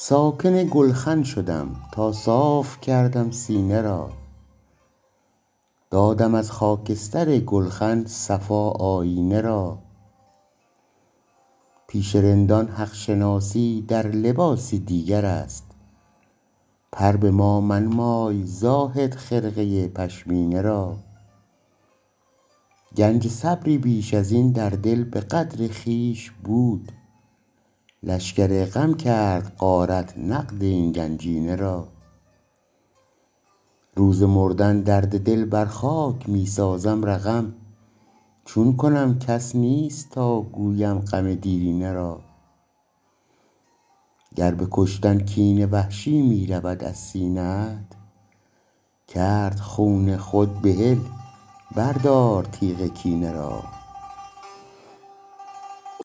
ساکن گلخن شدم تا صاف کردم سینه را، دادم از خاکستر گلخن صفا آیینه را. پیش رندان حق شناسی در لباسی دیگر است، پر به ما منمای زاهد خرقه پشمینه را. گنج صبری بیش از این در دل به قدر خویش بود، لشکر غم کرد غارت نقد این گنجینه را. روز مردن درد دل بر خاک می سازم رقم، چون کنم کس نیست تا گویم غم دیرینه را. گر به کشتن کین وحشی می رود از سینه ات، کرد خون خود بحل بردار تیغ کینه را.